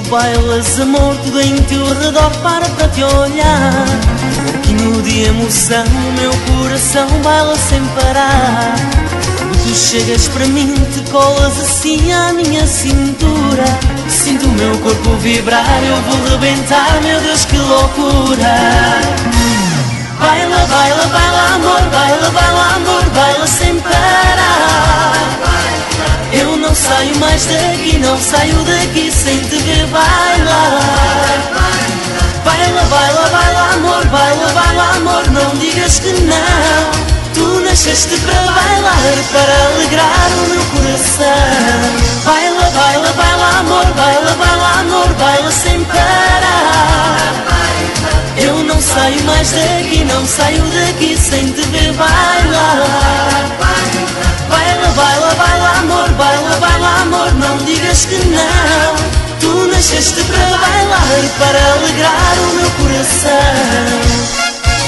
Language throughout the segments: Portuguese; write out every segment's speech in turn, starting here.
bailas, amor, tudo em teu redor para te olhar. Pouquinho de emoção, o meu coração baila sem parar. Quando tu chegas para mim, te colas assim à minha cintura. Sinto o meu corpo vibrar, eu vou rebentar, meu Deus, que loucura. Baila, baila, baila, amor, baila, baila, amor, baila sem parar. Eu não saio mais daqui, não saio daqui sem te ver bailar. Baila, baila, baila, amor, baila, baila, amor, não digas que não. Tu nasceste para bailar, para alegrar o meu coração. Baila, baila, baila, amor, baila, baila, amor, baila sem parar. Eu não saio mais daqui, não saio daqui sem te ver bailar. Baila, baila, baila, amor, baila, baila, amor, não digas que não. Tu nasceste para bailar, para alegrar o meu coração.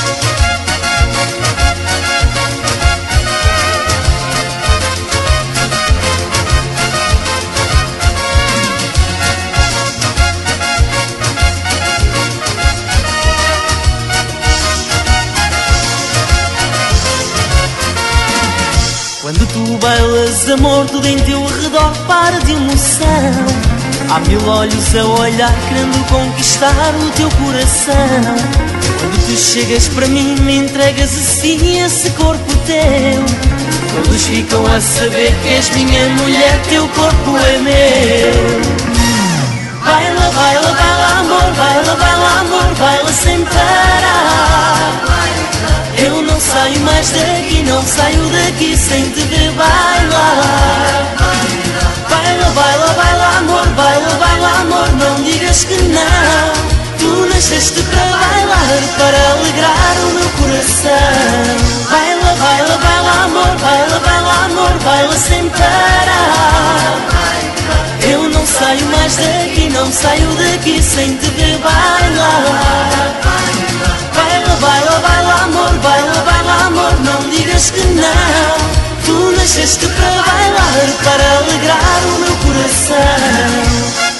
Quando tu bailas, amor, tudo em teu redor para de emoção. Há mil olhos a olhar, querendo conquistar o teu coração. Quando tu chegas para mim, me entregas assim esse corpo teu. Todos ficam a saber que és minha mulher, teu corpo é meu. Baila, baila, baila, amor, baila, baila, amor, baila sem parar. Eu não saio mais daqui, não saio daqui sem te ver bailar. Baila, baila, baila, amor, baila, baila, amor, não digas que não. Tu nasceste para bailar, para alegrar o meu coração. Baila, baila, baila, amor, baila, baila, amor, baila sem parar. Eu não saio mais daqui, não saio daqui sem te ver bailar. Baila, baila, baila, amor, baila, baila, amor, não digas que não. Tu nasceste para bailar, para alegrar o meu coração.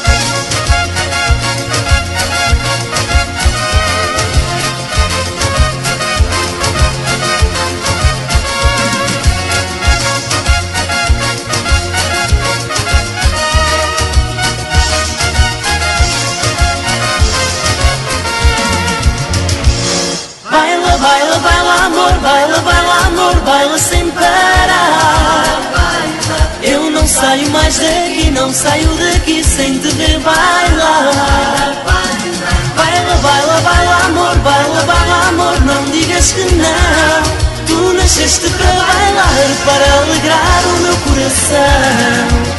Baila, baila, baila, amor, baila, baila, amor, baila sem parar. Eu não saio mais daqui, não saio daqui sem te ver bailar. Baila, baila, baila, amor, baila, baila, amor, não digas que não. Tu nasceste para bailar, para alegrar o meu coração.